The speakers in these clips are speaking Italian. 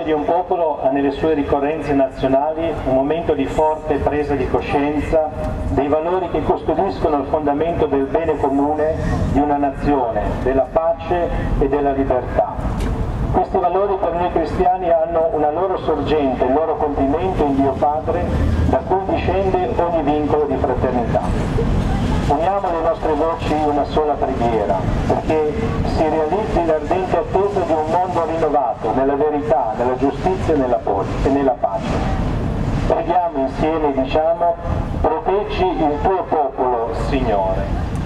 di un popolo ha nelle sue ricorrenze nazionali un momento di forte presa di coscienza dei valori che custodiscono il fondamento del bene comune di una nazione, della pace e della libertà. Questi valori per noi cristiani hanno una loro sorgente, il loro compimento in Dio Padre, da cui discende ogni vincolo di fraternità. Uniamo le nostre voci in una sola preghiera, perché si realizzi l'ardente attesa di un mondo rinnovato nella verità, nella giustizia e nella pace. Preghiamo insieme e diciamo: proteggi il tuo popolo, Signore.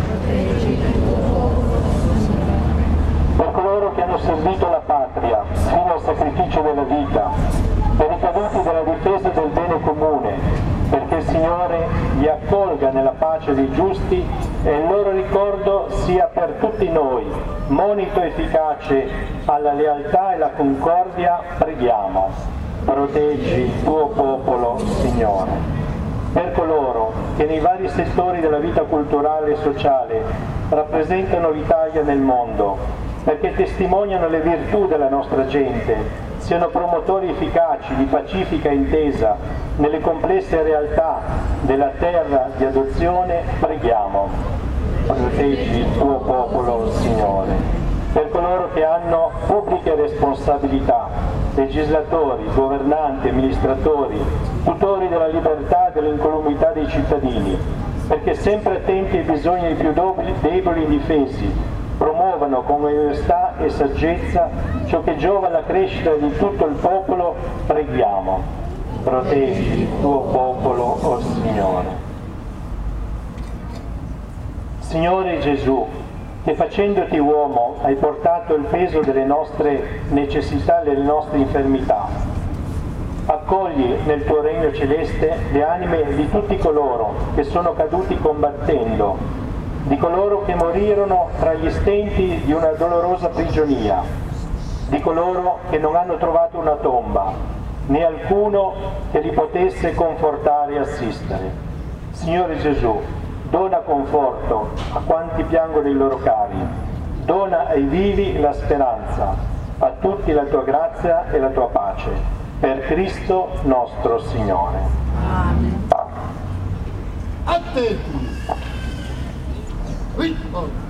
Per coloro che hanno servito la patria fino al sacrificio della vita, per i caduti della difesa del bene comune, perché il Signore li accolga nella pace dei giusti e il loro ricordo sia per tutti noi monito efficace alla lealtà e alla concordia, preghiamo: proteggi il tuo popolo, Signore. Per coloro che nei vari settori della vita culturale e sociale rappresentano l'Italia nel mondo, perché testimoniano le virtù della nostra gente, siano promotori efficaci di pacifica intesa nelle complesse realtà della terra di adozione, preghiamo: proteggi il tuo popolo, Signore. Per coloro che hanno pubbliche responsabilità, legislatori, governanti, amministratori, tutori della libertà e dell'incolumità dei cittadini, perché sempre attenti ai bisogni dei più deboli e indifesi, promuovano con onestà e saggezza ciò che giova alla crescita di tutto il popolo, preghiamo: proteggi il tuo popolo, o Signore. Signore Gesù, che facendoti uomo hai portato il peso delle nostre necessità e delle nostre infermità, accogli nel tuo regno celeste le anime di tutti coloro che sono caduti combattendo, di coloro che morirono tra gli stenti di una dolorosa prigionia, di coloro che non hanno trovato una tomba, né alcuno che li potesse confortare e assistere. Signore Gesù, dona conforto a quanti piangono i loro cari, dona ai vivi la speranza, a tutti la tua grazia e la tua pace. Per Cristo nostro Signore. Amen. Attenti! Oui.